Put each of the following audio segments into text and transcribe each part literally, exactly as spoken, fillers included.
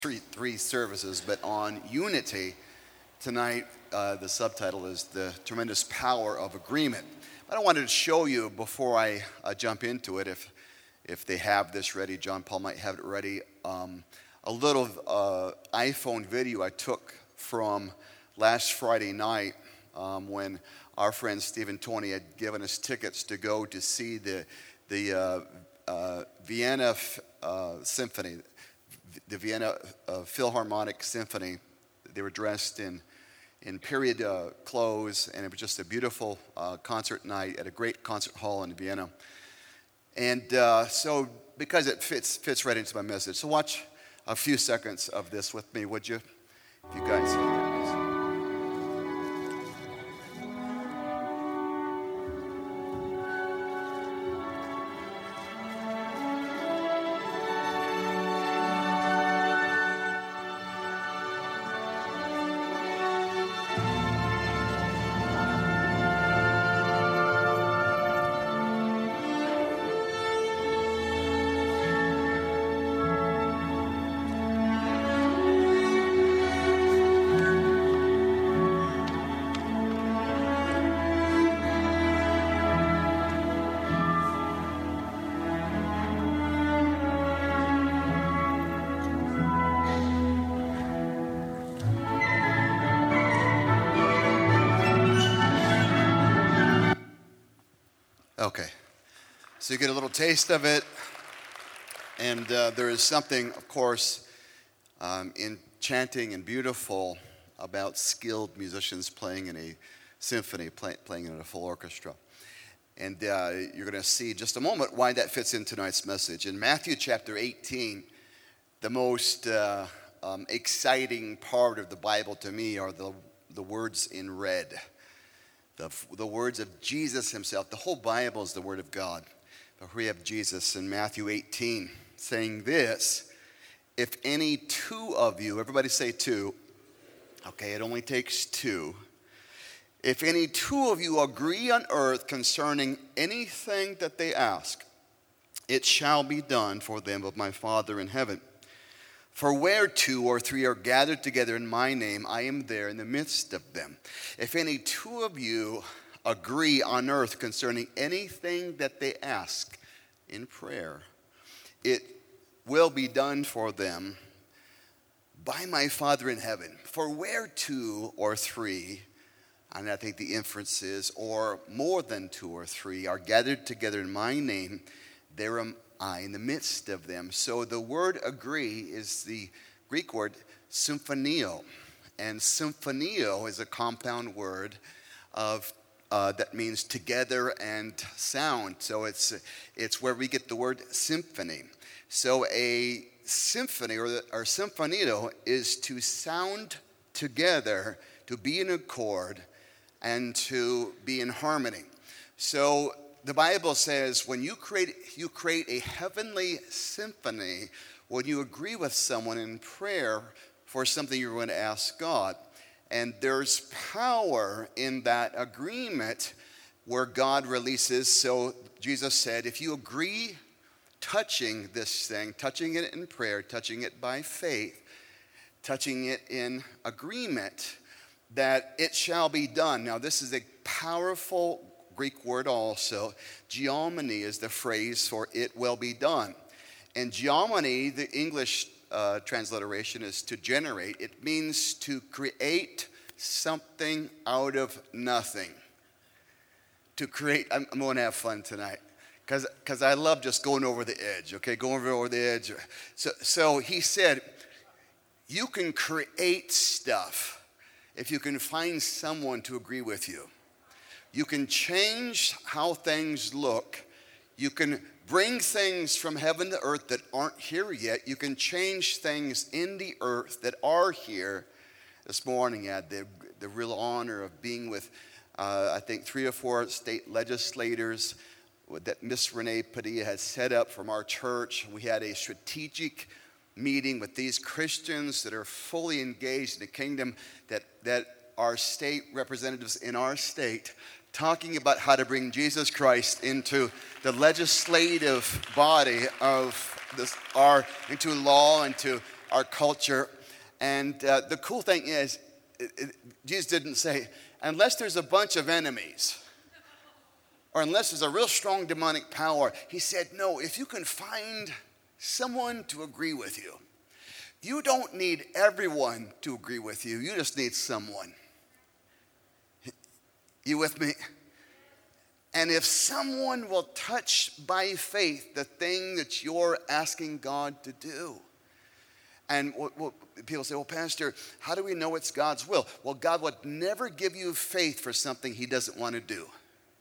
three, three services, but on unity tonight, uh, the subtitle is The Tremendous Power of Agreement. But I wanted to show you before I uh, jump into it, if if they have this ready, John Paul might have it ready, um, a little uh, iPhone video I took from last Friday night um, when our friend Stephen Tony had given us tickets to go to see the, the uh, uh, Vienna uh, Symphony, the Vienna uh, Philharmonic Symphony. They were dressed in in period uh, clothes, and it was just a beautiful uh, concert night at a great concert hall in Vienna. And uh, so, because it fits fits right into my message, so watch a few seconds of this with me, would you? If you guys look at this. Okay, so you get a little taste of it, and uh, there is something, of course, um, enchanting and beautiful about skilled musicians playing in a symphony, play, playing in a full orchestra. And uh, you're going to see in just a moment why that fits in tonight's message. In Matthew chapter eighteen, the most uh, um, exciting part of the Bible to me are the, the words in red. The, the words of Jesus himself. The whole Bible is the word of God. But we have Jesus in Matthew eighteen saying this: if any two of you, everybody say two. Okay, it only takes two. If any two of you agree on earth concerning anything that they ask, it shall be done for them of my Father in heaven. For where two or three are gathered together in my name, I am there in the midst of them. If any two of you agree on earth concerning anything that they ask in prayer, it will be done for them by my Father in heaven. For where two or three, and I think the inference is, or more than two or three are gathered together in my name, there am I in the midst of them. So the word agree is the Greek word symphonio. And symphonio is a compound word of uh, that means together and sound. So it's it's where we get the word symphony. So a symphony or, the, or symphonio is to sound together, to be in accord, and to be in harmony. So the Bible says when you create you create a heavenly symphony, when you agree with someone in prayer for something you're going to ask God. And there's power in that agreement where God releases. So Jesus said, if you agree touching this thing, touching it in prayer, touching it by faith, touching it in agreement, that it shall be done. Now this is a powerful Greek word also. Geomony is the phrase for it will be done. And geomony, the English uh, transliteration is to generate. It means to create something out of nothing. To create, I'm, I'm going to have fun tonight. Because because I love just going over the edge, okay? Going over the edge. So, so he said, you can create stuff if you can find someone to agree with you. You can change how things look. You can bring things from heaven to earth that aren't here yet. You can change things in the earth that are here. This morning I had the, the real honor of being with, uh, I think, three or four state legislators that Miss Renee Padilla has set up from our church. We had a strategic meeting with these Christians that are fully engaged in the kingdom, that, that are state representatives in our state, talking about how to bring Jesus Christ into the legislative body of this, our into law, into our culture. And uh, the cool thing is, it, it, Jesus didn't say, unless there's a bunch of enemies, or unless there's a real strong demonic power. He said, no, if you can find someone to agree with you, you don't need everyone to agree with you. You just need someone. You with me? And if someone will touch by faith the thing that you're asking God to do. And what, what, people say, well, Pastor, how do we know it's God's will? Well, God would never give you faith for something he doesn't want to do.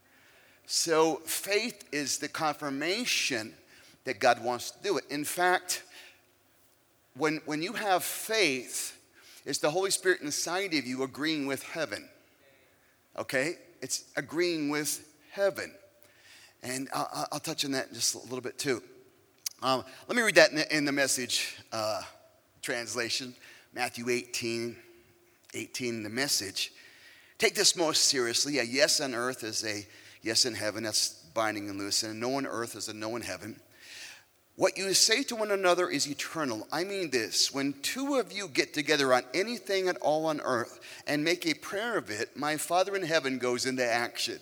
So faith is the confirmation that God wants to do it. In fact, when, when you have faith, it's the Holy Spirit inside of you agreeing with heaven. Okay? It's agreeing with heaven. And I'll, I'll touch on that in just a little bit too. Um, let me read that in the, in the Message uh, translation. Matthew eighteen, eighteen in the Message. Take this most seriously. A yes on earth is a yes in heaven. That's binding and loosing. A no on earth is a no in heaven. What you say to one another is eternal. I mean this, when two of you get together on anything at all on earth and make a prayer of it, my Father in heaven goes into action.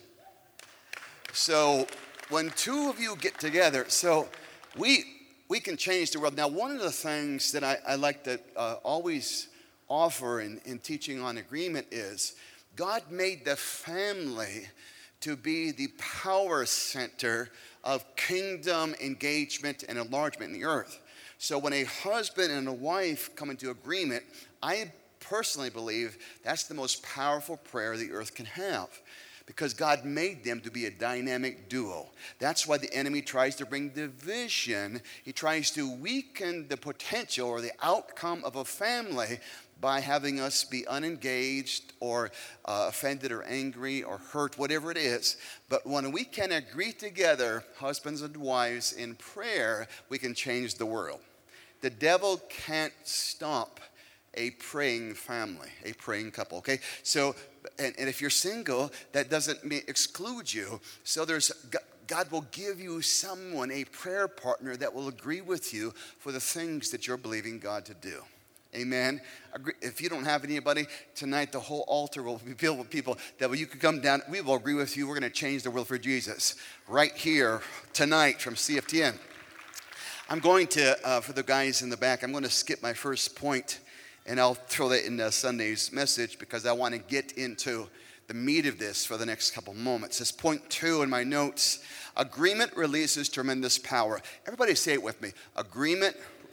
So when two of you get together, so we we can change the world. Now, one of the things that I, I like to uh, always offer in, in teaching on agreement is God made the family to be the power center of kingdom engagement and enlargement in the earth. So when a husband and a wife come into agreement, I personally believe that's the most powerful prayer the earth can have, because God made them to be a dynamic duo. That's why the enemy tries to bring division. He tries to weaken the potential or the outcome of a family by having us be unengaged or uh, offended or angry or hurt, whatever it is. But when we can agree together, husbands and wives, in prayer, we can change the world. The devil can't stop a praying family, a praying couple, okay? So, and, and if you're single, that doesn't mean, exclude you. So there's, God will give you someone, a prayer partner that will agree with you for the things that you're believing God to do. Amen. If you don't have anybody tonight, the whole altar will be filled with people that you could come down. We will agree with you. We're going to change the world for Jesus right here tonight from C F T N. I'm going to, uh, for the guys in the back, I'm going to skip my first point, and I'll throw that in uh, Sunday's message because I want to get into the meat of this for the next couple moments. This point two in my notes: agreement releases tremendous power. Everybody say it with me. Agreement.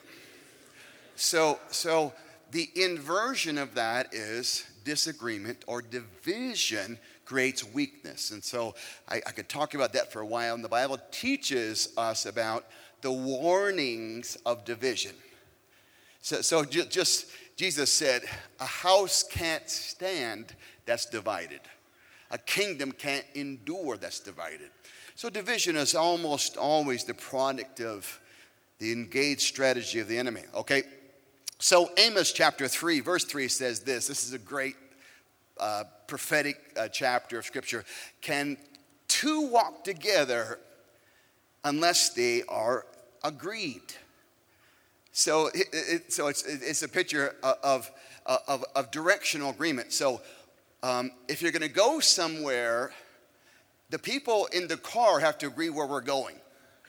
So, so the inversion of that is disagreement or division creates weakness. And so I, I could talk about that for a while. And the Bible teaches us about the warnings of division. So, so ju- just, Jesus said, a house can't stand that's divided. A kingdom can't endure that's divided. So division is almost always the product of the engaged strategy of the enemy, okay? So Amos chapter three, verse three says this. This is a great uh, prophetic uh, chapter of Scripture. Can two walk together unless they are agreed? So, it, it, so it's, it's a picture of, of, of directional agreement. So um, if you're going to go somewhere, the people in the car have to agree where we're going.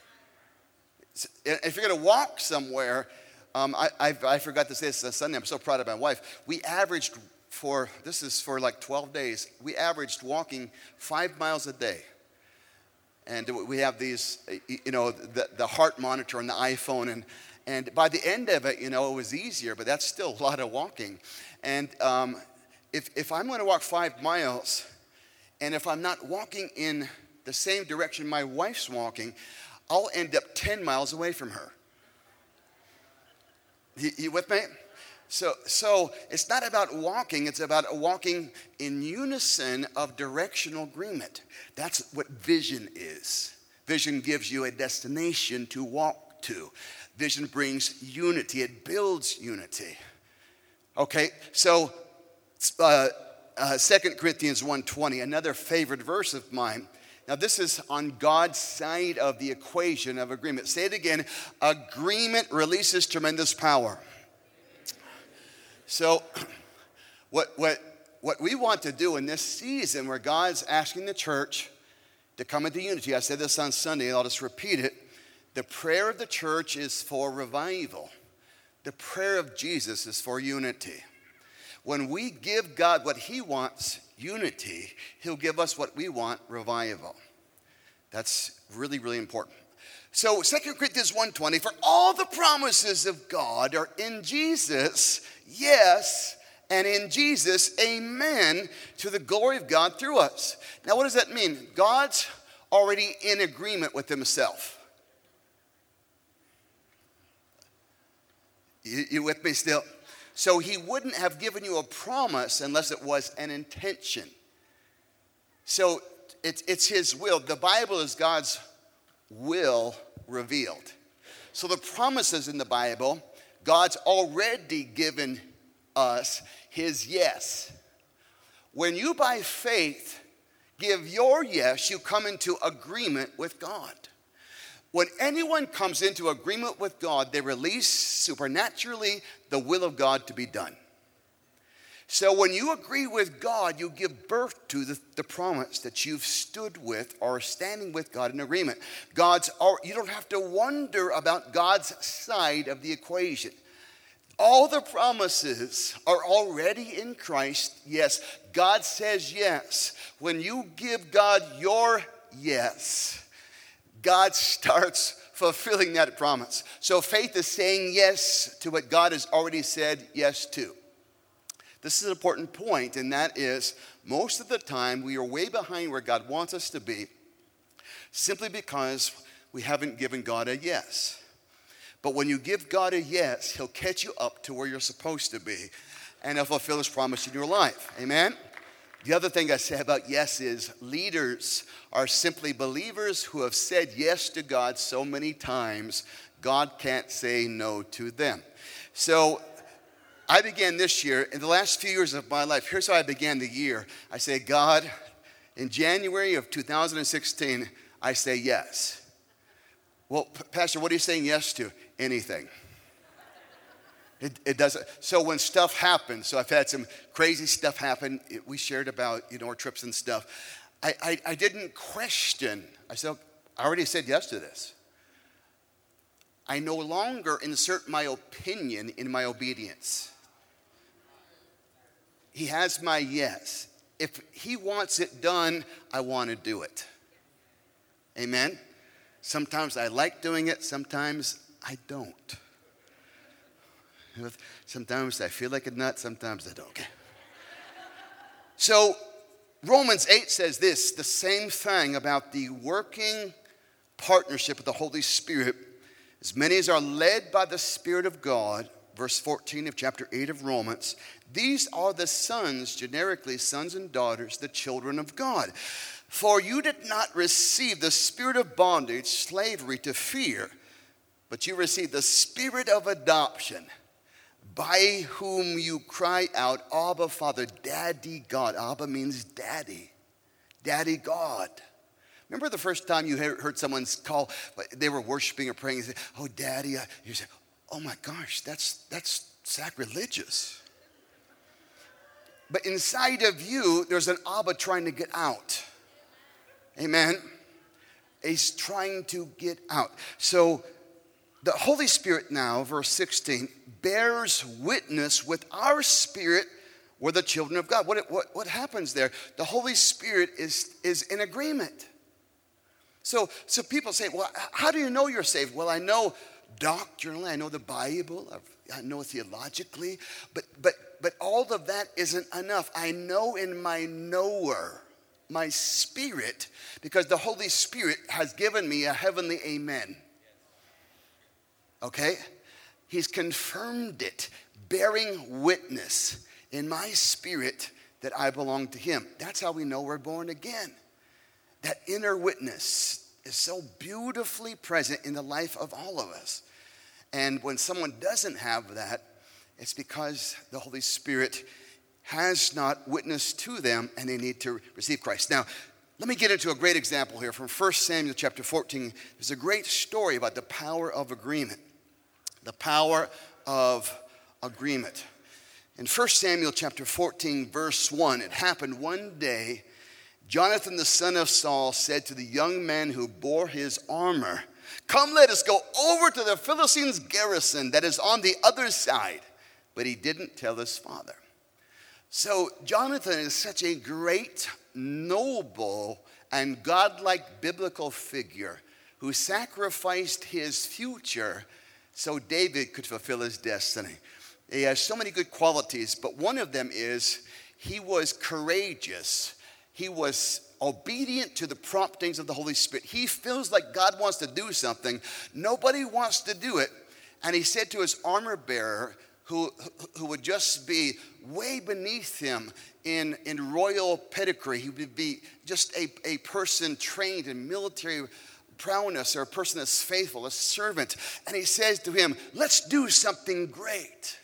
If you're going to walk somewhere, Um, I, I, I forgot to say this on Sunday. I'm so proud of my wife. We averaged for, this is for like twelve days, we averaged walking five miles a day. And we have these, you know, the, the heart monitor on the iPhone. And, and by the end of it, you know, it was easier, but that's still a lot of walking. And um, if, if I'm going to walk five miles, and if I'm not walking in the same direction my wife's walking, I'll end up ten miles away from her. You, you with me? So, so it's not about walking. It's about walking in unison of directional agreement. That's what vision is. Vision gives you a destination to walk to. Vision brings unity. It builds unity. Okay, so uh, uh, Second Corinthians one twenty, another favorite verse of mine. Now, this is on God's side of the equation of agreement. Say it again. Agreement releases tremendous power. So what, what, what we want to do in this season where God's asking the church to come into unity, I said this on Sunday and I'll just repeat it. The prayer of the church is for revival. The prayer of Jesus is for unity. When we give God what he wants, unity, he'll give us what we want, revival. That's really, really important. So Second Corinthians one twenty, for all the promises of God are in Jesus, yes, and in Jesus, amen, to the glory of God through us. Now what does that mean? God's already in agreement with himself. You, you with me still? So he wouldn't have given you a promise unless it was an intention. So it's, it's his will. The Bible is God's will revealed. So the promises in the Bible, God's already given us his yes. When you by faith give your yes, you come into agreement with God. When anyone comes into agreement with God, they release supernaturally the will of God to be done. So when you agree with God, you give birth to the, the promise that you've stood with or standing with God in agreement. God's, you don't have to wonder about God's side of the equation. All the promises are already in Christ. Yes, God says yes. When you give God your yes, God starts fulfilling that promise. So faith is saying yes to what God has already said yes to. This is an important point, and that is most of the time we are way behind where God wants us to be simply because we haven't given God a yes. But when you give God a yes, he'll catch you up to where you're supposed to be, and he'll fulfill his promise in your life. Amen? The other thing I say about yes is leaders are simply believers who have said yes to God so many times, God can't say no to them. So I began this year, in the last few years of my life, here's how I began the year. I say, God, in January of two thousand sixteen, I say yes. Well, Pastor, what are you saying yes to? Anything. It, it doesn't. So when stuff happens, so I've had some crazy stuff happen. It, we shared about, you know, our trips and stuff. I, I, I didn't question. I said, I already said yes to this. I no longer insert my opinion in my obedience. He has my yes. If he wants it done, I want to do it. Amen? Sometimes I like doing it. Sometimes I don't. Sometimes I feel like a nut. Sometimes I don't. Okay. So Romans eight says this, the same thing about the working partnership of the Holy Spirit. As many as are led by the Spirit of God, verse fourteen of chapter eight of Romans, these are the sons, generically sons and daughters, the children of God. For you did not receive the spirit of bondage, slavery to fear, but you received the spirit of adoption, by whom you cry out, Abba, Father, Daddy God. Abba means daddy, Daddy God. Remember the first time you heard someone call, they were worshiping or praying, and say, oh, Daddy. You say, oh my gosh, that's, that's sacrilegious. But inside of you, there's an Abba trying to get out. Amen. He's trying to get out. So the Holy Spirit now, verse sixteen, bears witness with our spirit we're the children of God. What, what, what happens there? The Holy Spirit is, is in agreement. So, so people say, well, how do you know you're saved? Well, I know doctrinally, I know the Bible, I know theologically, but, but, but all of that isn't enough. I know in my knower, my spirit, because the Holy Spirit has given me a heavenly amen. Okay? He's confirmed it, bearing witness in my spirit that I belong to him. That's how we know we're born again. That inner witness is so beautifully present in the life of all of us. And when someone doesn't have that, it's because the Holy Spirit has not witnessed to them and they need to receive Christ. Now, let me get into a great example here from First Samuel chapter fourteen. There's a great story about the power of agreement. The power of agreement. In First Samuel chapter fourteen, verse one, it happened one day, Jonathan the son of Saul said to the young man who bore his armor, "Come, let us go over to the Philistines' garrison that is on the other side." But he didn't tell his father. So Jonathan is such a great, noble, and godlike biblical figure who sacrificed his future so David could fulfill his destiny. He has so many good qualities, but one of them is he was courageous. He was obedient to the promptings of the Holy Spirit. He feels like God wants to do something. Nobody wants to do it. And he said to his armor bearer, who, who would just be way beneath him in, in royal pedigree, he would be just a, a person trained in military prowess, or a person that's faithful, a servant. And he says to him, "Let's do something great."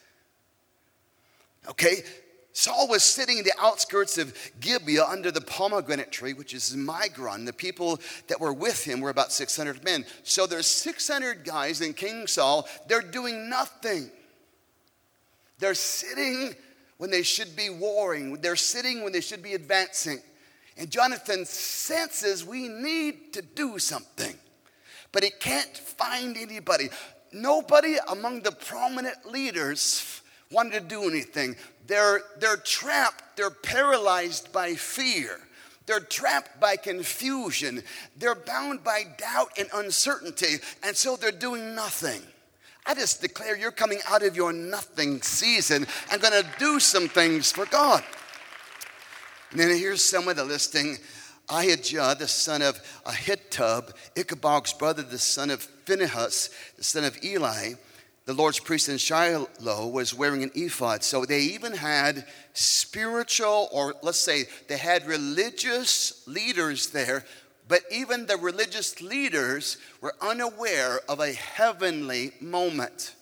Okay, Saul was sitting in the outskirts of Gibeah under the pomegranate tree, which is Migron. The people that were with him were about six hundred men. So there's six hundred guys in King Saul. They're doing nothing. They're sitting when they should be warring. They're sitting when they should be advancing. And Jonathan senses we need to do something. But he can't find anybody. Nobody among the prominent leaders wanted to do anything. They're, they're trapped. They're paralyzed by fear. They're trapped by confusion. They're bound by doubt and uncertainty. And so they're doing nothing. I just declare you're coming out of your nothing season and going to do some things for God. And then here's some of the listing. Ahijah, the son of Ahitub, Ichabod's brother, the son of Phinehas, the son of Eli, the Lord's priest in Shiloh, was wearing an ephod. So they even had spiritual, or let's say they had religious leaders there, but even the religious leaders were unaware of a heavenly moment.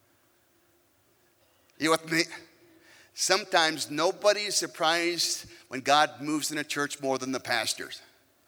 You with me? Sometimes nobody is surprised when God moves in a church more than the pastors.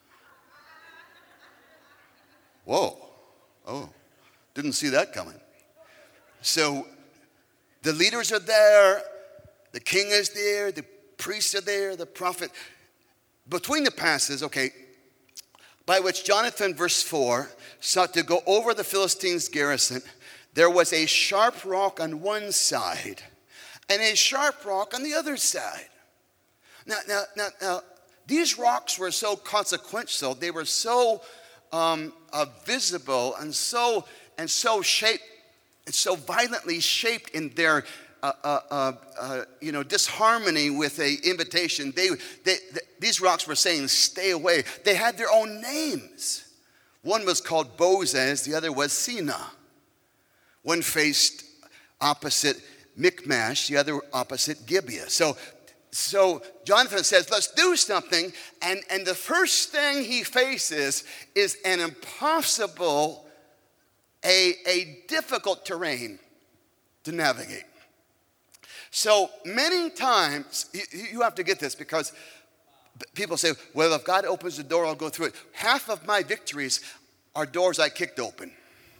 Whoa. Oh, didn't see that coming. So the leaders are there, the king is there, the priests are there, the prophet. Between the passes, okay, by which Jonathan, verse four, sought to go over the Philistines' garrison, there was a sharp rock on one side and a sharp rock on the other side. Now, now, now, now these rocks were so consequential, they were so um, uh, visible and so and so shaped, and so violently shaped in their uh, uh, uh, uh, you know, disharmony with a invitation. They, they, they, these rocks were saying, "Stay away." They had their own names. One was called Bozez, the other was Sina. One faced opposite Michmash, the other opposite Gibeah. So, so Jonathan says, "Let's do something." And, and the first thing he faces is an impossible, a, a difficult terrain to navigate. So many times, you, you have to get this, because people say, "Well, if God opens the door, I'll go through it." Half of my victories are doors I kicked open.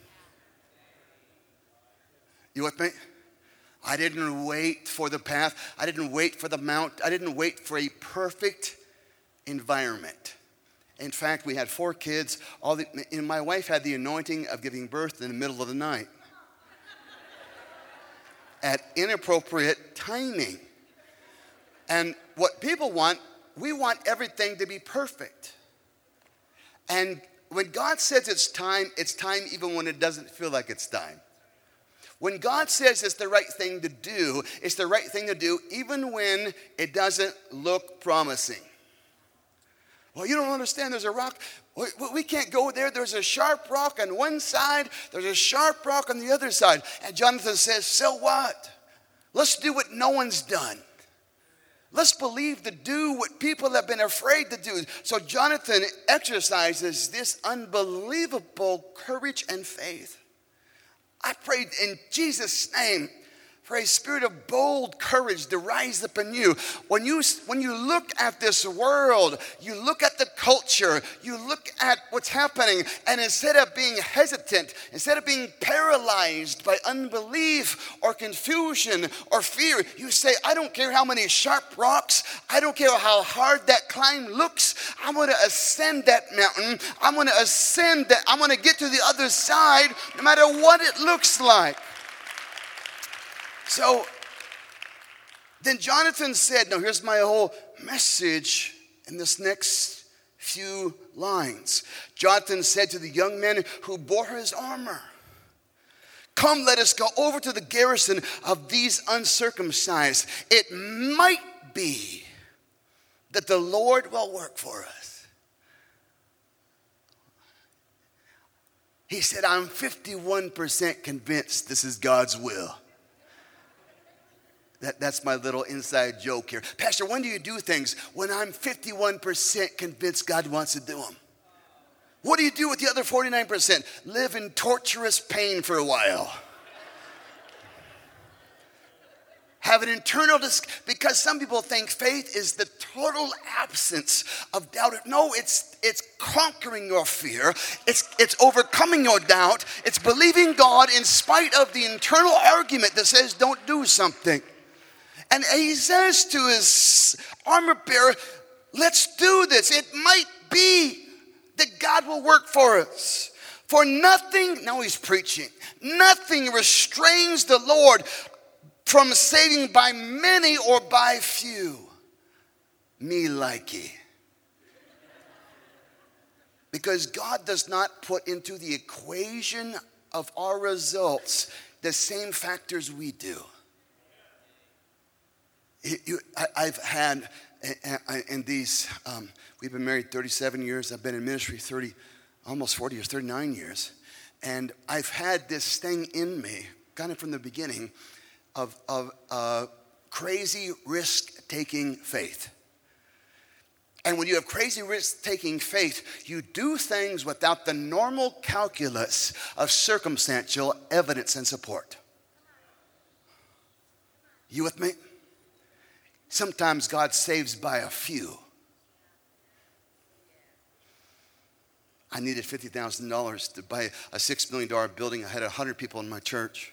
You with me? I didn't wait for the path. I didn't wait for the mount. I didn't wait for a perfect environment. In fact, we had four kids. All the, and my wife had the anointing of giving birth in the middle of the night at inappropriate timing. And what people want, we want everything to be perfect. And when God says it's time, it's time even when it doesn't feel like it's time. When God says it's the right thing to do, it's the right thing to do even when it doesn't look promising. Well, you don't understand. There's a rock. We, we can't go there. There's a sharp rock on one side. There's a sharp rock on the other side. And Jonathan says, "So what? Let's do what no one's done. Let's believe to do what people have been afraid to do." So Jonathan exercises this unbelievable courage and faith. I prayed in Jesus' name for a spirit of bold courage to rise up in you. When you, when you look at this world, you look at the culture, you look at what's happening, and instead of being hesitant, instead of being paralyzed by unbelief or confusion or fear, you say, I don't care how many sharp rocks, I don't care how hard that climb looks, I'm going to ascend that mountain, I'm going to ascend that, I'm going to get to the other side no matter what it looks like. So then Jonathan said, now here's my whole message in this next few lines. Jonathan said to the young men who bore his armor, come, let us go over to the garrison of these uncircumcised. It might be that the Lord will work for us. He said, I'm fifty-one percent convinced this is God's will. That, that's my little inside joke here. Pastor, when do you do things? When I'm fifty-one percent convinced God wants to do them. What do you do with the other forty-nine percent? Live in torturous pain for a while. Have an internal, dis- because some people think faith is the total absence of doubt. No, it's it's conquering your fear. It's it's overcoming your doubt. It's believing God in spite of the internal argument that says don't do something. And he says to his armor bearer, let's do this. It might be that God will work for us. For nothing, now he's preaching, nothing restrains the Lord from saving by many or by few. Me likey. Because God does not put into the equation of our results the same factors we do. I've had in these, um, we've been married thirty-seven years. I've been in ministry thirty, almost forty years, thirty-nine years. And I've had this thing in me, kind of from the beginning, of, of uh, crazy risk-taking faith. And when you have crazy risk-taking faith, you do things without the normal calculus of circumstantial evidence and support. You with me? Sometimes God saves by a few. I needed fifty thousand dollars to buy a six million dollars building. I had one hundred people in my church.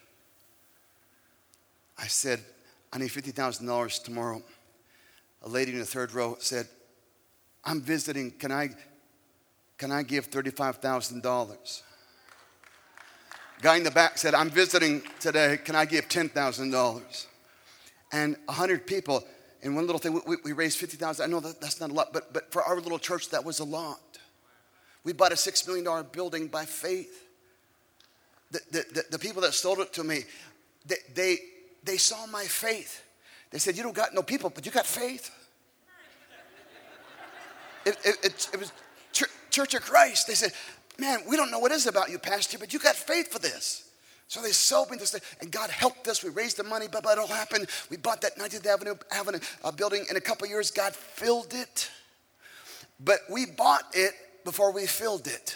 I said, I need fifty thousand dollars tomorrow. A lady in the third row said, I'm visiting. Can I, can I give thirty-five thousand dollars? Guy in the back said, I'm visiting today. Can I give ten thousand dollars? And one hundred people. In one little thing, we, we raised fifty thousand dollars. I know that that's not a lot, but, but for our little church, that was a lot. We bought a six million dollars building by faith. The, the, the, the people that sold it to me, they, they, they saw my faith. They said, you don't got no people, but you got faith. It, it, it, it was Church of Christ. They said, man, we don't know what it is about you, Pastor, but you got faith for this. So they sold me this thing, and God helped us. We raised the money, but, but it all happened. We bought that nineteenth Avenue, Avenue uh, building. In a couple of years, God filled it. But we bought it before we filled it.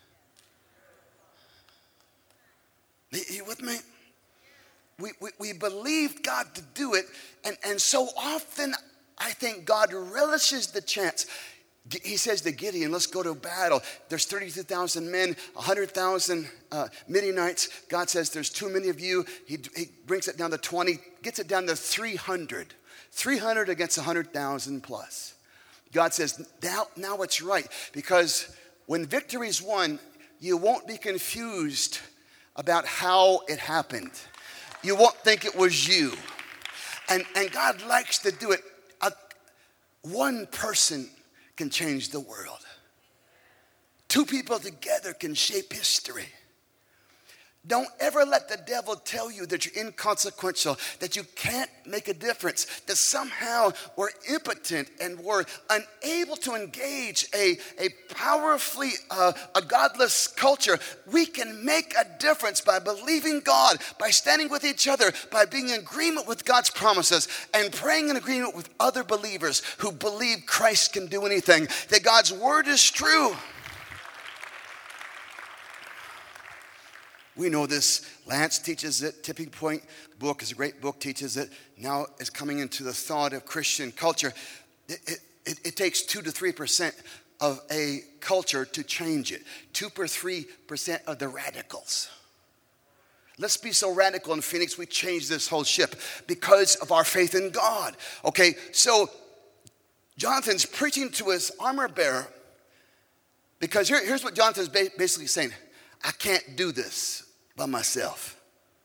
Are you with me? We, we, we believed God to do it, and, and so often I think God relishes the chance. He says to Gideon, let's go to battle. There's thirty-two thousand men, one hundred thousand uh, Midianites. God says there's too many of you. He, he brings it down to twenty, gets it down to three hundred. three hundred against one hundred thousand plus. God says, now, now it's right. Because when victory's won, you won't be confused about how it happened. You won't think it was you. And, and God likes to do it. A, one person can change the world. Two people together can shape history. Don't ever let the devil tell you that you're inconsequential, that you can't make a difference, that somehow we're impotent and we're unable to engage a, a powerfully, uh, a godless culture. We can make a difference by believing God, by standing with each other, by being in agreement with God's promises, and praying in agreement with other believers who believe Christ can do anything, that God's word is true. We know this. Lance teaches it. Tipping Point book is a great book, teaches it. Now it's coming into the thought of Christian culture. It, it, it, it takes two to three percent of a culture to change it. Two or three percent of the radicals. Let's be so radical in Phoenix, we change this whole ship because of our faith in God. Okay, so Jonathan's preaching to his armor bearer because here, here's what Jonathan's basically saying. I can't do this by myself.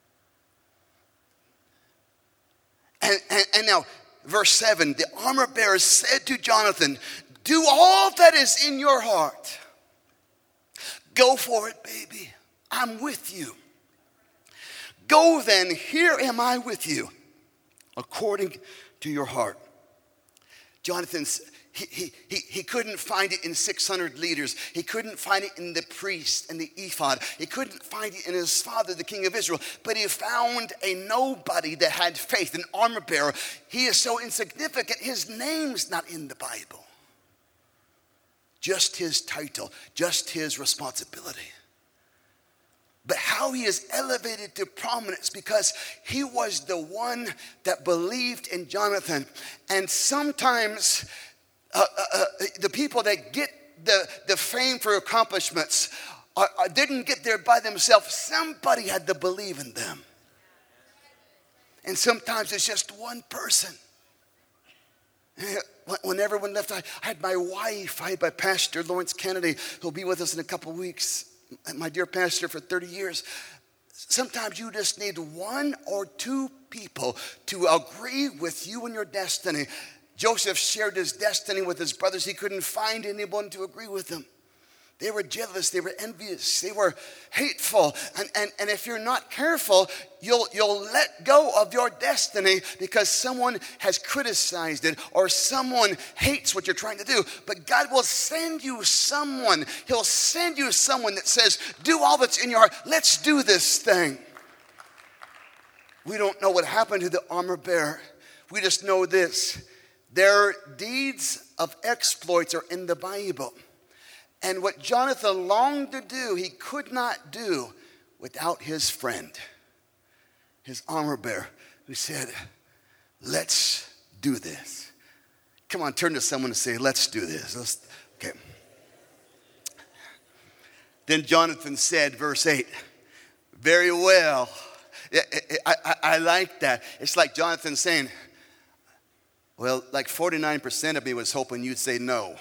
And, and, and now, verse seven, the armor bearer said to Jonathan, do all that is in your heart. Go for it, baby. I'm with you. Go then, here am I with you, according to your heart. Jonathan, he, he, he, he couldn't find it in six hundred leaders. He couldn't find it in the priest and the ephod. He couldn't find it in his father, the king of Israel. But he found a nobody that had faith, an armor bearer. He is so insignificant, his name's not in the Bible. Just his title, just his responsibility. But how he is elevated to prominence because he was the one that believed in Jonathan. And sometimes uh, uh, uh, the people that get the, the fame for accomplishments are, are, didn't get there by themselves. Somebody had to believe in them. And sometimes it's just one person. When everyone left, I had my wife, I had my pastor, Lawrence Kennedy, who'll be with us in a couple weeks. My dear pastor for thirty years. Sometimes you just need one or two people to agree with you and your destiny. Joseph shared his destiny with his brothers. He couldn't find anyone to agree with him. They were jealous. They were envious. They were hateful. And, and, and if you're not careful, you'll, you'll let go of your destiny because someone has criticized it or someone hates what you're trying to do. But God will send you someone. He'll send you someone that says, do all that's in your heart. Let's do this thing. We don't know what happened to the armor bearer. We just know this. Their deeds of exploits are in the Bible. And what Jonathan longed to do, he could not do without his friend, his armor bearer, who said, let's do this. Come on, turn to someone and say, let's do this. Let's, okay. Then Jonathan said, verse eight, very well. I, I, I, I like that. It's like Jonathan saying, well, like forty-nine percent of me was hoping you'd say no.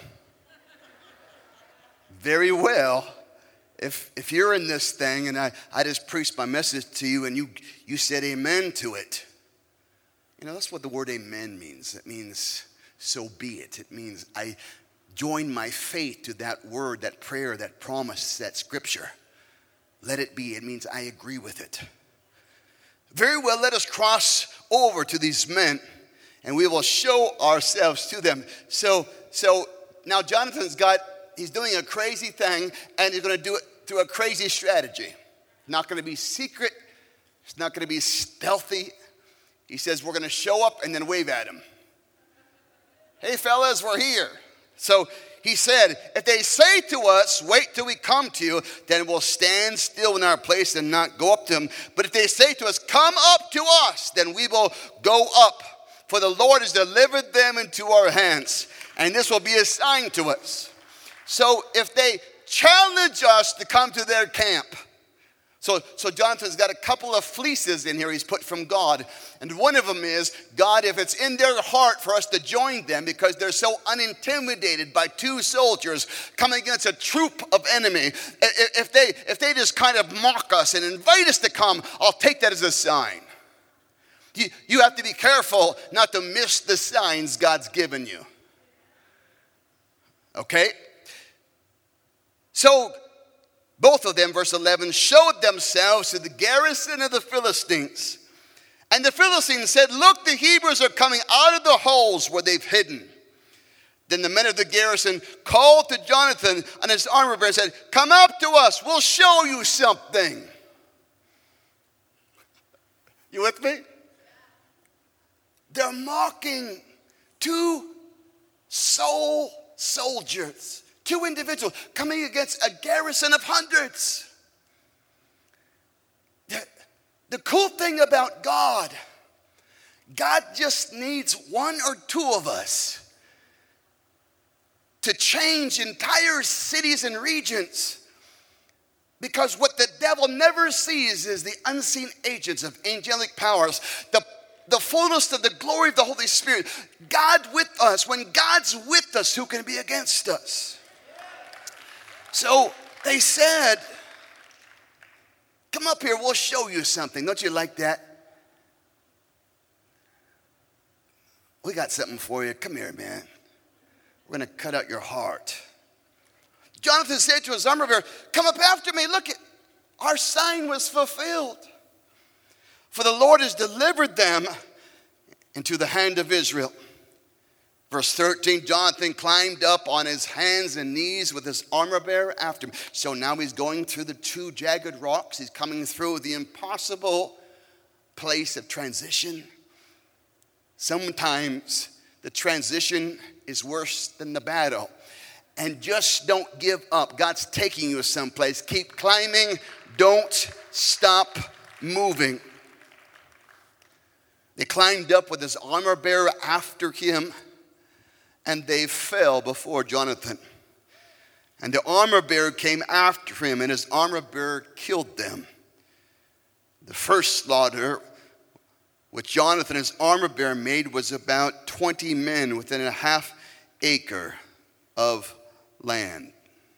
Very well, if if you're in this thing and I, I just preached my message to you and you, you said amen to it. You know, that's what the word amen means. It means so be it. It means I join my faith to that word, that prayer, that promise, that scripture. Let it be. It means I agree with it. Very well, let us cross over to these men and we will show ourselves to them. So, so now Jonathan's got He's doing a crazy thing, and he's going to do it through a crazy strategy. Not going to be secret. It's not going to be stealthy. He says, we're going to show up and then wave at him. Hey, fellas, we're here. So he said, if they say to us, wait till we come to you, then we'll stand still in our place and not go up to them. But if they say to us, come up to us, then we will go up. For the Lord has delivered them into our hands, and this will be a sign to us. So if they challenge us to come to their camp. So, so Jonathan's got a couple of fleeces in here he's put from God. And one of them is, God, if it's in their heart for us to join them because they're so unintimidated by two soldiers coming against a troop of enemy, if they, if they just kind of mock us and invite us to come, I'll take that as a sign. You, you have to be careful not to miss the signs God's given you. Okay? So, both of them, verse eleven, showed themselves to the garrison of the Philistines. And the Philistines said, look, the Hebrews are coming out of the holes where they've hidden. Then the men of the garrison called to Jonathan and his armor bearer and said, come up to us, we'll show you something. You with me? They're mocking two soul soldiers. Two individuals coming against a garrison of hundreds. The cool thing about God, God just needs one or two of us to change entire cities and regions. Because what the devil never sees is the unseen agents of angelic powers, the, the fullness of the glory of the Holy Spirit. God with us. When God's with us, who can be against us? So they said, come up here, we'll show you something. Don't you like that? We got something for you. Come here, man. We're going to cut out your heart. Jonathan said to his armor bearer, come up after me. Look, it, our sign was fulfilled. For the Lord has delivered them into the hand of Israel. Verse thirteen, Jonathan climbed up on his hands and knees with his armor bearer after him. So now he's going through the two jagged rocks. He's coming through the impossible place of transition. Sometimes the transition is worse than the battle. And just don't give up. God's taking you someplace. Keep climbing. Don't stop moving. They climbed up with his armor bearer after him, and they fell before Jonathan. And the armor bearer came after him, and his armor bearer killed them. The first slaughter which Jonathan, his armor bearer, made was about twenty men within a half acre of land.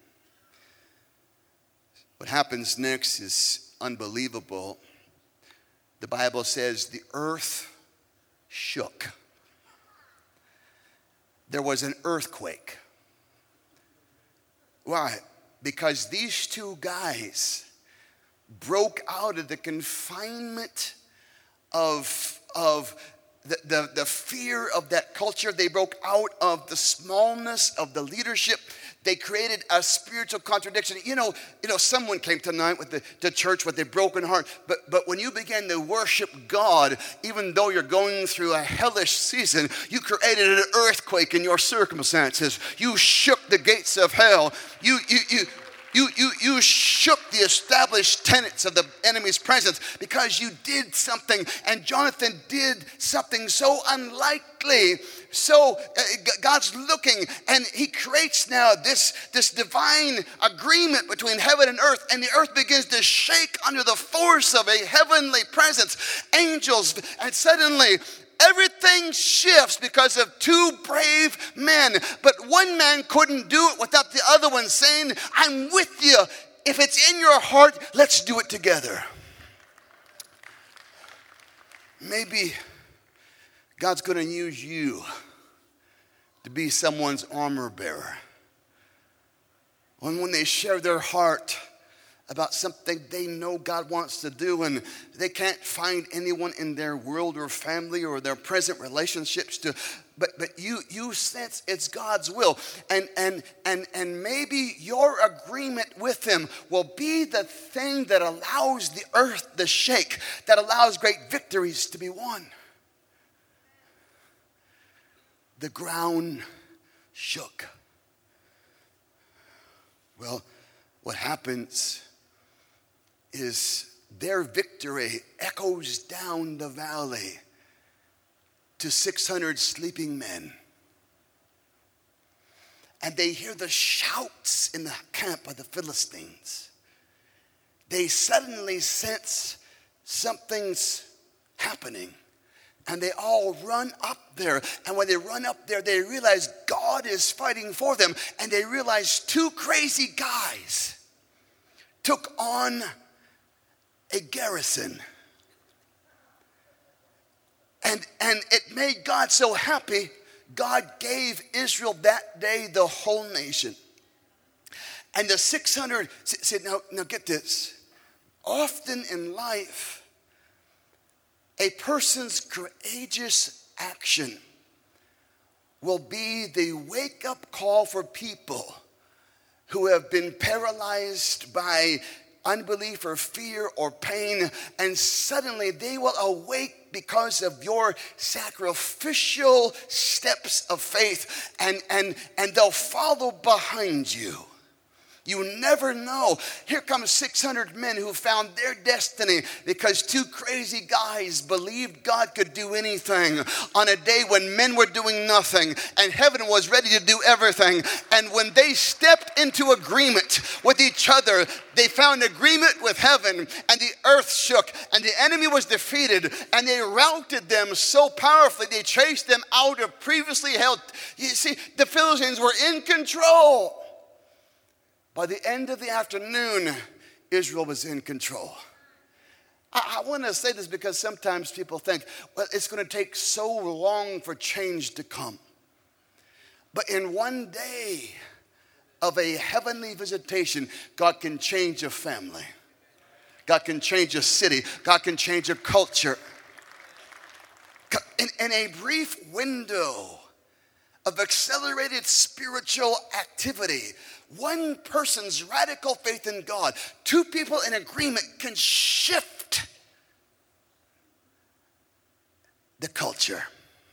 What happens next is unbelievable. The Bible says the earth shook. There was an earthquake. Why? Because these two guys broke out of the confinement of, of the, the, the fear of that culture. They broke out of the smallness of the leadership. They created a spiritual contradiction. You know, you know, someone came tonight with the, the church with a broken heart. But, but when you begin to worship God, even though you're going through a hellish season, you created an earthquake in your circumstances. You shook the gates of hell. You, you, you, you, you, you shook the established tenets of the enemy's presence because you did something. And Jonathan did something so unlikely. So uh, God's looking, and he creates now this, this divine agreement between heaven and earth, and the earth begins to shake under the force of a heavenly presence, angels, and suddenly everything shifts because of two brave men. But one man couldn't do it without the other one saying, I'm with you. If it's in your heart, let's do it together. Maybe God's going to use you to be someone's armor bearer. When, when they share their heart about something they know God wants to do, and they can't find anyone in their world or family or their present relationships to, but but you you sense it's God's will, and and and and maybe your agreement with him will be the thing that allows the earth to shake, that allows great victories to be won. The ground shook. Well, what happens is their victory echoes down the valley to six hundred sleeping men. And they hear the shouts in the camp of the Philistines. They suddenly sense something's happening. And they all run up there. And when they run up there, they realize God is fighting for them. And they realize two crazy guys took on a garrison. And, and it made God so happy, God gave Israel that day the whole nation. And the six hundred, said, now, now get this. Often in life, a person's courageous action will be the wake-up call for people who have been paralyzed by unbelief or fear or pain, and suddenly they will awake because of your sacrificial steps of faith, and, and, and they'll follow behind you. You never know. Here comes six hundred men who found their destiny because two crazy guys believed God could do anything on a day when men were doing nothing and heaven was ready to do everything. And when they stepped into agreement with each other, they found agreement with heaven, and the earth shook and the enemy was defeated, and they routed them so powerfully they chased them out of previously held. You see, the Philistines were in control. By the end of the afternoon, Israel was in control. I, I want to say this because sometimes people think, well, it's going to take so long for change to come. But in one day of a heavenly visitation, God can change a family. God can change a city. God can change a culture. In, in a brief window of accelerated spiritual activity, one person's radical faith in God, two people in agreement can shift the culture.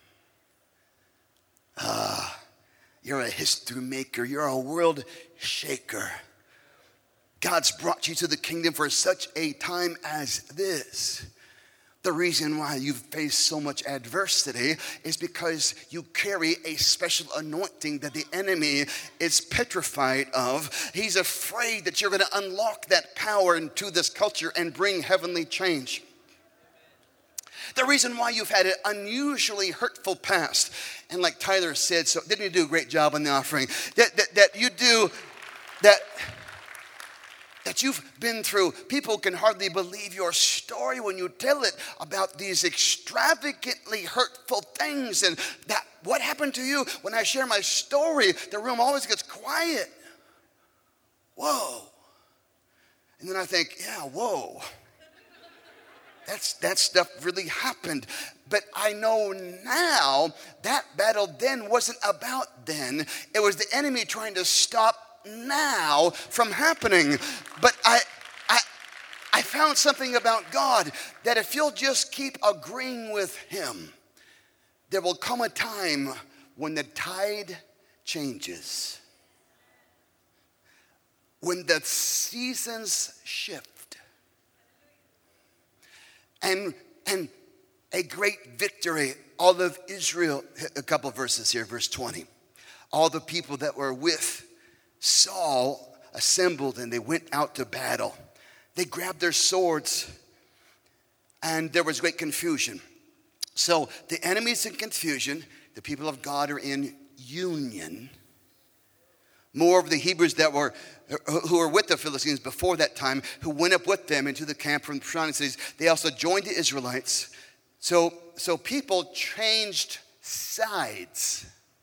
Ah, uh, you're a history maker. You're a world shaker. God's brought you to the kingdom for such a time as this. The reason why you've faced so much adversity is because you carry a special anointing that the enemy is petrified of. He's afraid that you're going to unlock that power into this culture and bring heavenly change. The reason why you've had an unusually hurtful past, and like Tyler said, so didn't you do a great job on the offering? That, that, that you do, that... that you've been through. People can hardly believe your story when you tell it about these extravagantly hurtful things. And that what happened to you? When I share my story, the room always gets quiet. Whoa. And then I think, yeah, whoa. That's, that stuff really happened. But I know now that battle then wasn't about then. It was the enemy trying to stop now from happening. But I, I, I found something about God, that if you'll just keep agreeing with him, there will come a time when the tide changes, when the seasons shift, and and a great victory. All of Israel, a couple of verses here, verse twenty. All the people that were with Saul assembled and they went out to battle. They grabbed their swords and there was great confusion. So the enemy's in confusion. The people of God are in union. More of the Hebrews that were who were with the Philistines before that time, who went up with them into the camp from the surrounding cities, they also joined the Israelites. So, so people changed sides.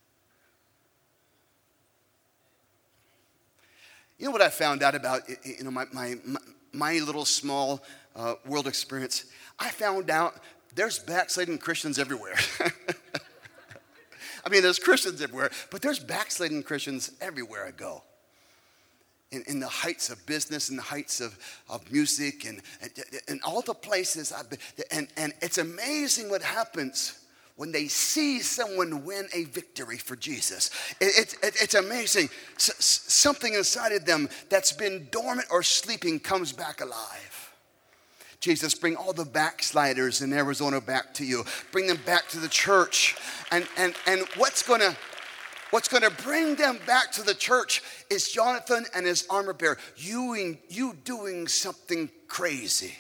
You know what I found out about, you know, my my, my little small uh, world experience? I found out there's backsliding Christians everywhere. I mean, there's Christians everywhere, but there's backsliding Christians everywhere I go. In, in the heights of business, in the heights of, of music, and, and, and all the places I've been. And, and it's amazing what happens when they see someone win a victory for Jesus. It, it, it's amazing. S- something inside of them that's been dormant or sleeping comes back alive. Jesus, bring all the backsliders in Arizona back to you. Bring them back to the church. And, and, and what's going to what's going to bring them back to the church is Jonathan and his armor bearer. You, you doing something crazy.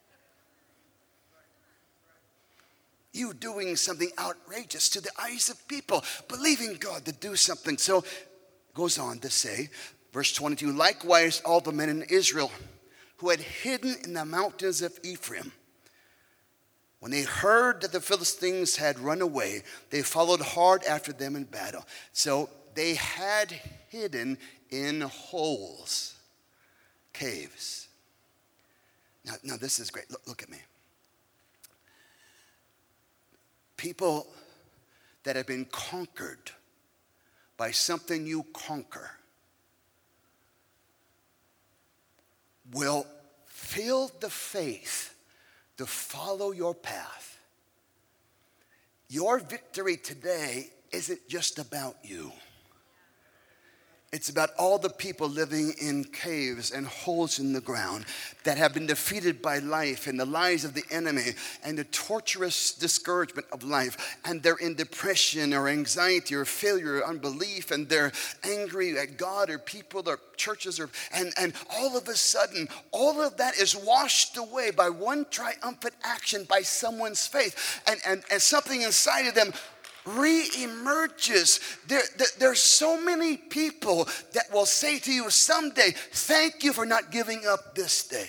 You doing something outrageous to the eyes of people, believing God to do something. So it goes on to say, verse twenty-two, likewise all the men in Israel who had hidden in the mountains of Ephraim, when they heard that the Philistines had run away, they followed hard after them in battle. So they had hidden in holes, caves. Now, now this is great. Look, look at me. People that have been conquered by something you conquer will feel the faith to follow your path. Your victory today isn't just about you. It's about all the people living in caves and holes in the ground that have been defeated by life and the lies of the enemy and the torturous discouragement of life. And they're in depression or anxiety or failure or unbelief, and they're angry at God or people or churches. Or, and, and all of a sudden, all of that is washed away by one triumphant action by someone's faith. And, and, and something inside of them re-emerges. There, there, there's so many people that will say to you someday, thank you for not giving up this day.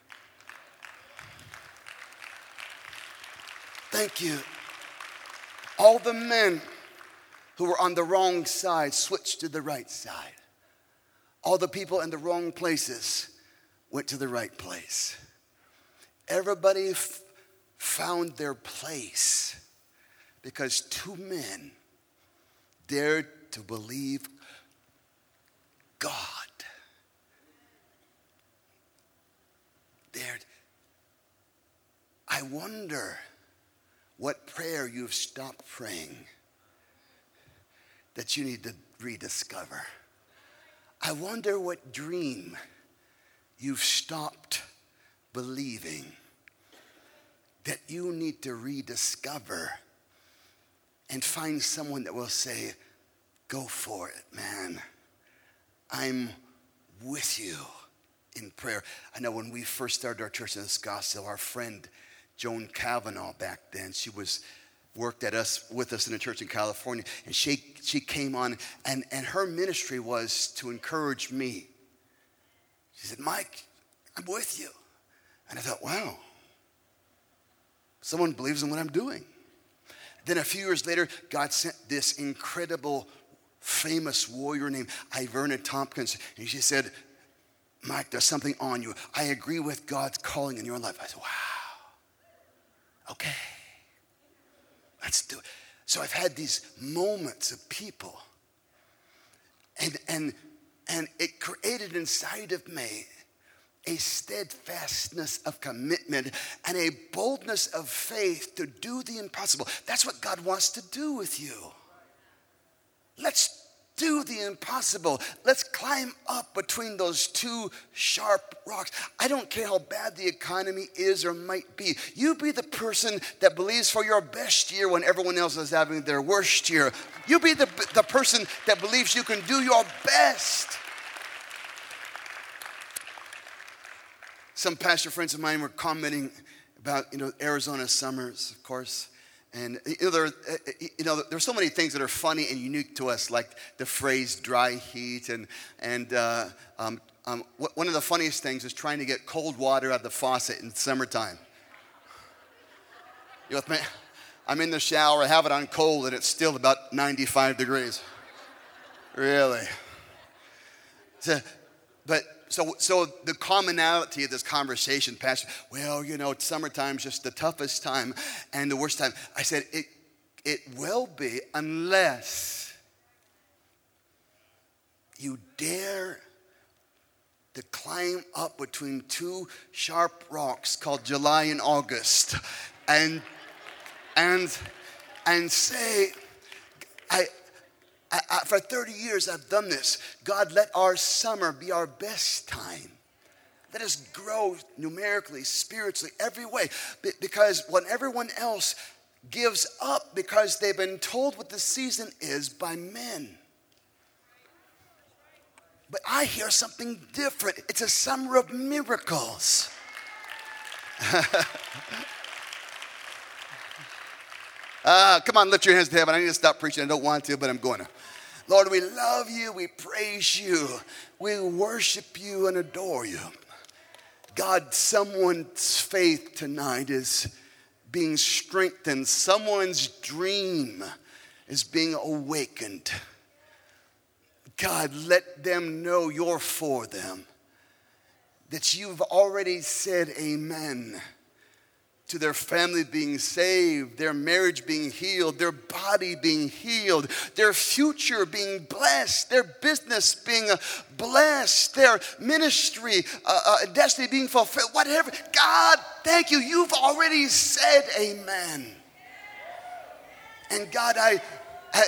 Thank you. All the men who were on the wrong side switched to the right side. All the people in the wrong places went to the right place. Everybody f- found their place. Because two men dared to believe God. Dared. I wonder what prayer you've stopped praying that you need to rediscover. I wonder what dream you've stopped believing that you need to rediscover. And find someone that will say, go for it, man. I'm with you in prayer. I know when we first started our church in Scottsdale, our friend Joan Kavanaugh back then, she was worked at us with us in a church in California. And she she came on, and, and her ministry was to encourage me. She said, Mike, I'm with you. And I thought, wow, someone believes in what I'm doing. Then a few years later, God sent this incredible, famous warrior named Iverna Tompkins. And she said, Mike, there's something on you. I agree with God's calling in your life. I said, wow. Okay. Let's do it. So I've had these moments of people. And, and, and it created inside of me a steadfastness of commitment and a boldness of faith to do the impossible. That's what God wants to do with you. Let's do the impossible. Let's climb up between those two sharp rocks. I don't care how bad the economy is or might be. You be the person that believes for your best year when everyone else is having their worst year. You be the, the person that believes you can do your best. Some pastor friends of mine were commenting about, you know, Arizona summers, of course. And, you know, there, you know, there's so many things that are funny and unique to us, like the phrase dry heat. And, and uh, um, um, one of the funniest things is trying to get cold water out of the faucet in summertime. You with me? I'm in the shower, I have it on cold, and it's still about ninety-five degrees. Really. So, but... So, so the commonality of this conversation, Pastor, well, you know, summertime's just the toughest time and the worst time. I said, it, it will be unless you dare to climb up between two sharp rocks called July and August and, and, and say, I, I, I, for thirty years I've done this. God, let our summer be our best time. Let us grow numerically, spiritually, every way. Because when everyone else gives up because they've been told what the season is by men. But I hear something different. It's a summer of miracles. Ah, come on, lift your hands to heaven. I need to stop preaching. I don't want to, but I'm going to. Lord, we love you. We praise you. We worship you and adore you. God, someone's faith tonight is being strengthened. Someone's dream is being awakened. God, let them know you're for them. That you've already said amen to their family being saved, their marriage being healed, their body being healed, their future being blessed, their business being blessed, their ministry, uh, uh, destiny being fulfilled, whatever. God, thank you. You've already said amen. And God, I, I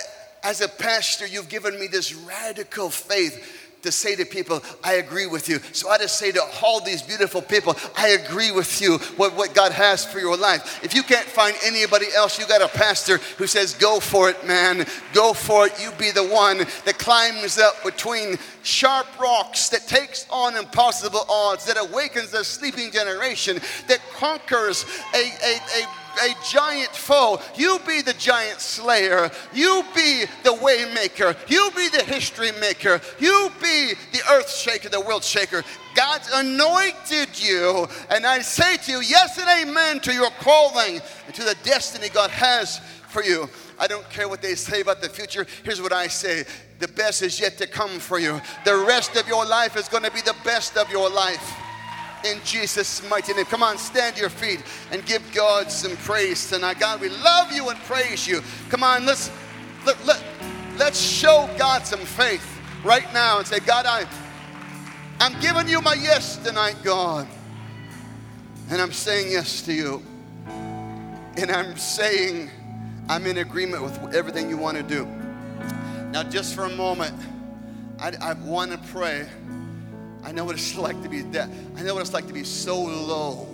as a pastor, you've given me this radical faith to say to people, I agree with you. So I just say to all these beautiful people, I agree with you, what, what God has for your life. If you can't find anybody else, you got a pastor who says, go for it, man. Go for it. You be the one that climbs up between sharp rocks, that takes on impossible odds, that awakens a sleeping generation, that conquers a, a, a a giant foe. You be the giant slayer. You be the way maker. You be the history maker. You be the earth shaker, the world shaker. God's anointed you, and I say to you, yes and amen to your calling and to the destiny God has for you. I don't care what they say about the future. Here's what I say. The best is yet to come for you. The rest of your life is going to be the best of your life. In Jesus' mighty name. Come on, stand to your feet and give God some praise tonight. God, we love you and praise you. Come on, let's let, let, let's show God some faith right now and say, God, I, I'm giving you my yes tonight, God. And I'm saying yes to you. And I'm saying I'm in agreement with everything you want to do. Now, just for a moment, I, I want to pray. I know what it's like to be that. I know what it's like to be so low,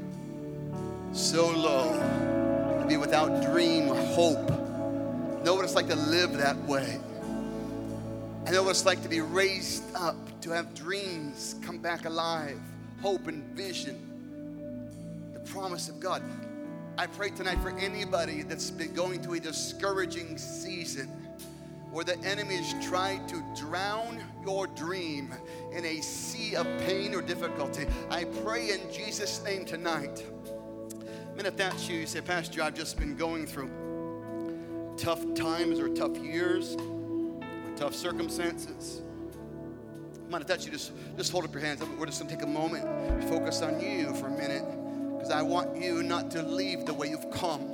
so low, to be without dream, hope. I know what it's like to live that way. I know what it's like to be raised up, to have dreams come back alive, hope and vision, the promise of God. I pray tonight for anybody that's been going through a discouraging season, where the enemy has tried to drown your dream in a sea of pain or difficulty. I pray in Jesus' name tonight. And if that's you, you say, Pastor, I've just been going through tough times or tough years, or tough circumstances. Come on, if that's you, just, just hold up your hands. We're just going to take a moment to focus on you for a minute, because I want you not to leave the way you've come.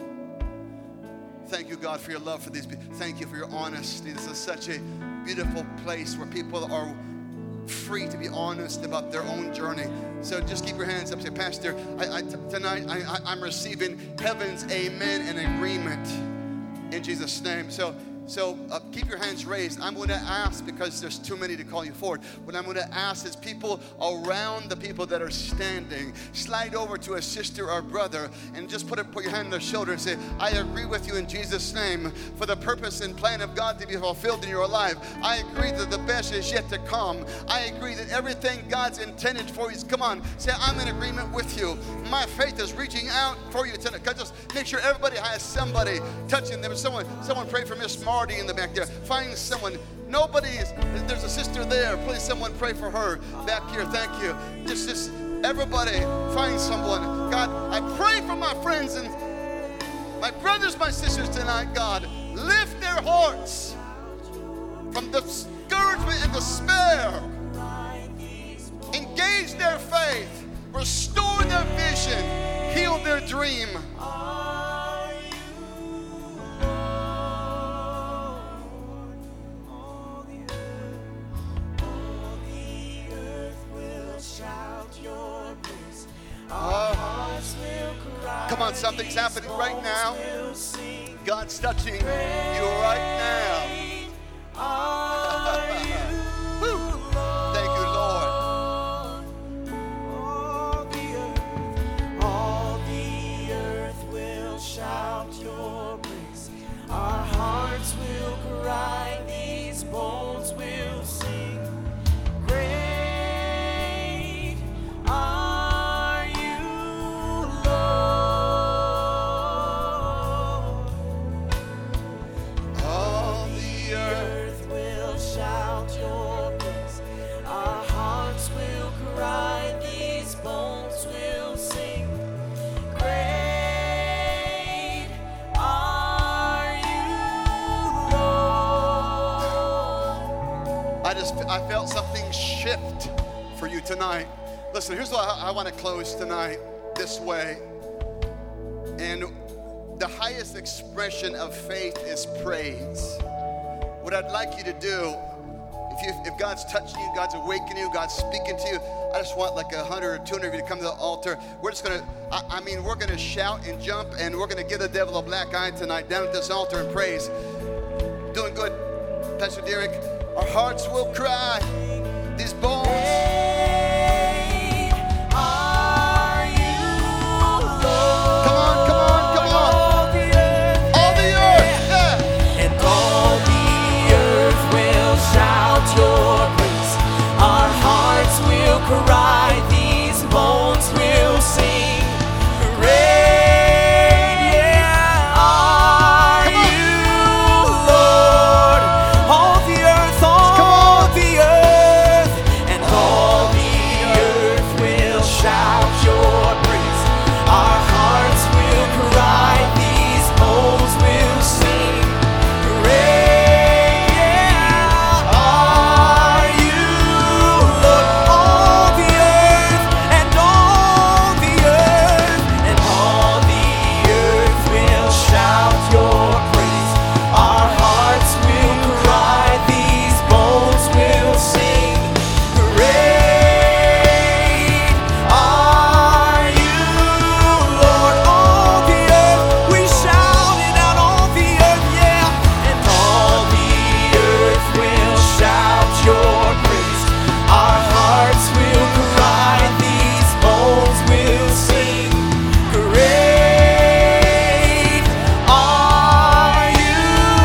Thank you, God, for your love for these people. Thank you for your honesty. This is such a beautiful place where people are free to be honest about their own journey. So just keep your hands up. Say, Pastor, I, I, tonight I, I, I'm receiving heaven's amen and agreement in Jesus' name. So, so uh, keep your hands raised. I'm going to ask, because there's too many to call you forward, what I'm going to ask is people around the people that are standing, slide over to a sister or brother and just put, it, put your hand on their shoulder and say, I agree with you in Jesus' name for the purpose and plan of God to be fulfilled in your life. I agree that the best is yet to come. I agree that everything God's intended for you is, come on, say, I'm in agreement with you. My faith is reaching out for you tonight. Just make sure everybody has somebody touching them. Someone, someone pray for Miss Marty in the back there. Find someone. Nobody is, there's a sister there. Please, someone pray for her back here. Thank you. Just, just everybody find someone. God, I pray for my friends and my brothers, my sisters tonight, God. Lift their hearts from discouragement and despair. Engage their faith. Restore their vision. Heal their dream. Come on, something's happening right now. God's touching you right now. Thank you, Lord. All the earth will shout your praise. Our hearts will cry, these bones will sing. Great are you, Lord. All the Earth will shout your praise. Our hearts will cry, these bones will sing. Great are you, Lord. I just, I felt something shift for you tonight. Listen, here's what I, I want to close tonight this way. And the highest expression of faith is praise. What I'd like you to do, if you, if God's touching you, God's awakening you, God's speaking to you, I just want like a hundred or two hundred of you to come to the altar. We're just gonna, I, I mean, we're gonna shout and jump, and we're gonna give the devil a black eye tonight down at this altar and praise. Doing good. Pastor Derek, our hearts will cry. These bones. Great are you, Lord. Come on, come on, come on. All the earth, All the earth. Yeah. and all the earth will shout your praise. Our hearts will cry, these bones will sing. Great, yeah, are you, Lord. All the earth, all the earth, and all the earth will shout your praise. Our hearts will cry, these bones will sing. Great, yeah, are you, Lord. All the earth, and all the earth, and all the earth will shout your praise. Our hearts will cry, these bones will sing. Great are you, Lord. All the earth, we shout it out. All the earth, yeah, and all the earth will shout your praise. Our hearts will cry, these bones will sing. Great are you,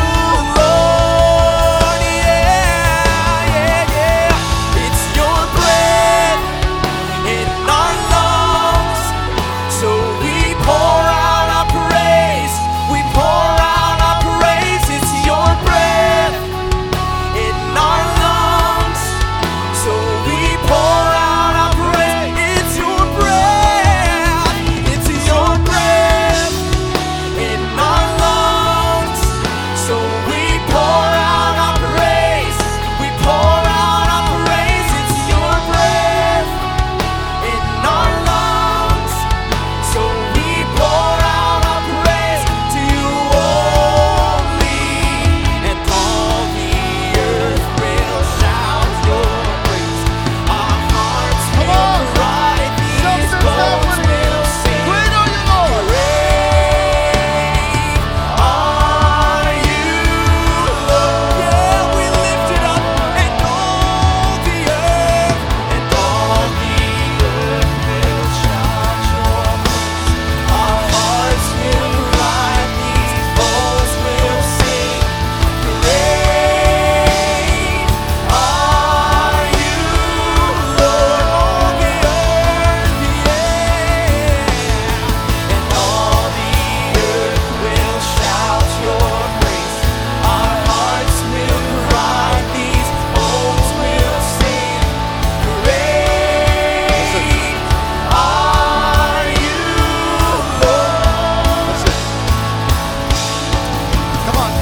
Lord. Yeah, yeah, yeah. It's your breath in our lungs, so we pour out our praise. We pour out our praise. It's your breath in our lungs, so we pour out our praise. It's your breath. It's your breath in our lungs, so we pour out our praise. We pour out our praise. It's your breath in our lungs, so we pour out our praise to you only, and all the earth will shout your praise. Our hearts Come will on. cry, these Something's bones happening. will sing. Great are you, Lord. Great are you, Lord. Yeah, we lift it up, and all the earth, and all the earth will shout your praise. Our hearts will cry, these bones will sing. Great are you, Lord. All the earth, yeah, and all the earth will shout your praise. Our hearts will cry, these bones will sing. Great are you, Lord. That's it. Come on.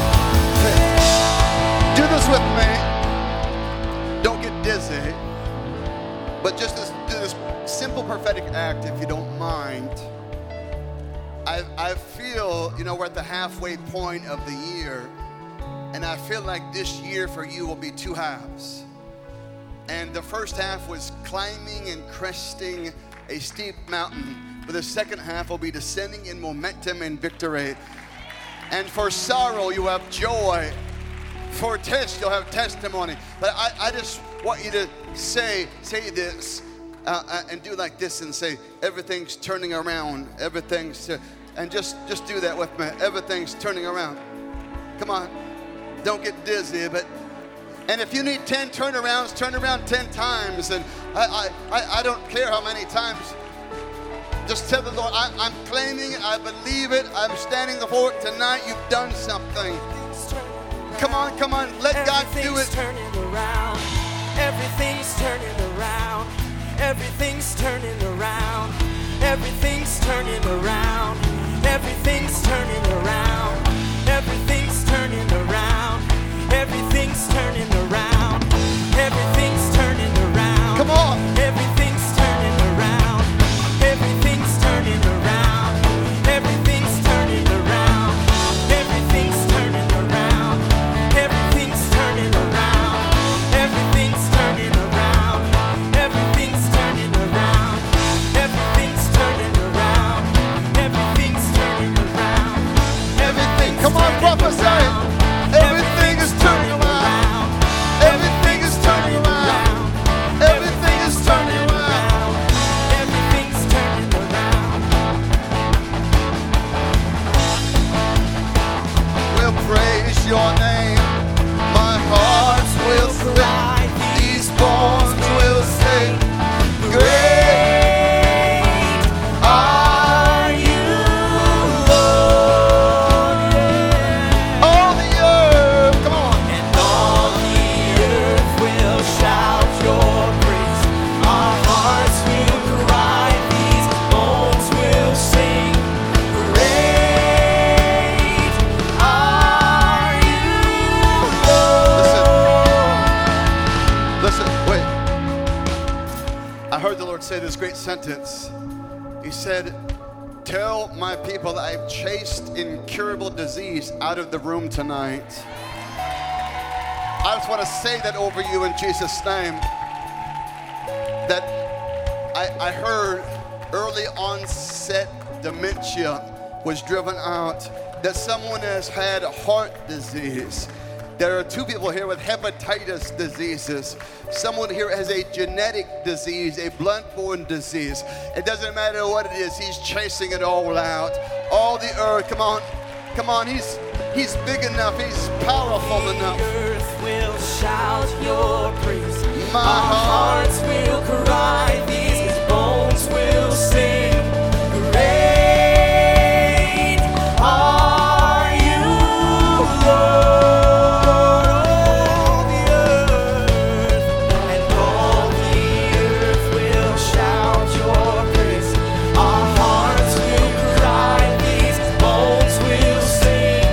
Do this with me. Don't get dizzy. But just this, do this simple prophetic act if you don't mind. I, I feel, you know, we're at the halfway point of the year. And I feel like this year for you will be two halves. And the first half was climbing and cresting a steep mountain. But the second half will be descending in momentum and victory. And for sorrow, you have joy. For test, you'll have testimony. But I, I just want you to say, say this, uh, uh, and do like this and say, everything's turning around. Everything's, uh, and just, just do that with me. Everything's turning around. Come on. Don't get dizzy, but, and if you need ten turnarounds, turn around ten times. And I, I, I, I don't care how many times. Just tell the Lord, I, I'm claiming it, I believe it, I'm standing for it tonight. You've done something. Come on, come on, let God do Everything's it. turning around. Everything's turning around. Everything's turning around. Everything's turning around. Everything's turning around. Everything's turning around. Everything's turning around. Everything's turning around. Come on. Everything's turning around. Everything's turning around. Everything's turning around. Everything's turning around. Everything's turning around. Everything's turning around. Everything's turning around. Everything's turning around. Everything's turning around. Everything, come on, prophesy. said this great sentence. He said, tell my people that I've chased incurable disease out of the room tonight. I just want to say that over you in Jesus' name. That I, I heard early onset dementia was driven out. That someone has had heart disease. There are two people here with hepatitis diseases. Someone here has a genetic disease, a blood-borne disease. It doesn't matter what it is, he's chasing it all out. All the earth, come on, come on, he's he's big enough, he's powerful enough. The earth will shout your praise. My Our hearts will cry, these bones will sing. Great are you, Lord. All the earth and all the earth will shout your praise. Our hearts will cry, these bones will sing.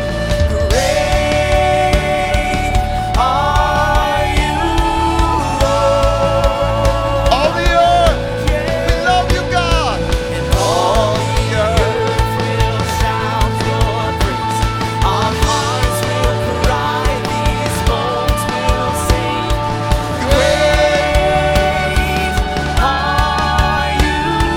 Great are you, Lord. All the earth, we love you, God. And all the earth will shout your praise. Our hearts will cry, these bones will sing. Great are you,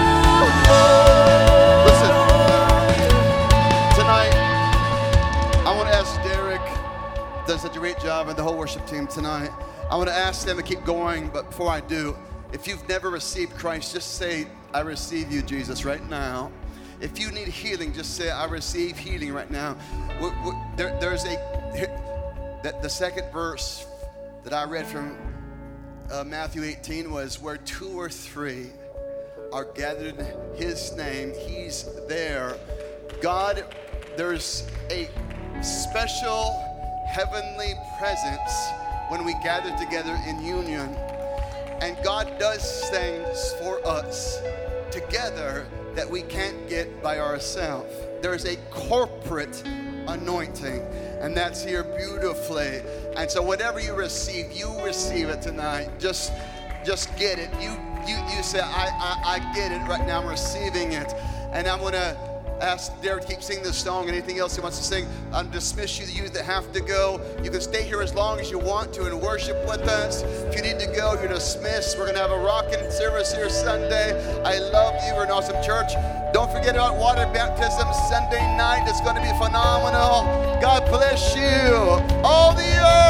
Lord. Listen, tonight, I want to ask Derek, does such a great job, and the whole worship team tonight. I want to ask them to keep going, but before I do, if you've never received Christ, just say, I receive you, Jesus, right now. If you need healing, just say, I receive healing right now. W- w- There, there's a, that the second verse that I read from uh, Matthew eighteen was, where two or three are gathered in his name, he's there. God, there's a special heavenly presence when we gather together in union. And God does things for us together that we can't get by ourselves. There's a corporate anointing, and that's here beautifully. And so whatever you receive, you receive it tonight. Just just get it. You you you say, I I, I get it right now. I'm receiving it. And I'm gonna ask Derek to keep singing this song. Anything else he wants to sing, I'll dismiss you, the you that have to go. You can stay here as long as you want to and worship with us. If you need to go, you're dismissed. We're going to have a rocking service here Sunday. I love you. We're an awesome church. Don't forget about water baptism Sunday night. It's going to be phenomenal. God bless you. All the earth.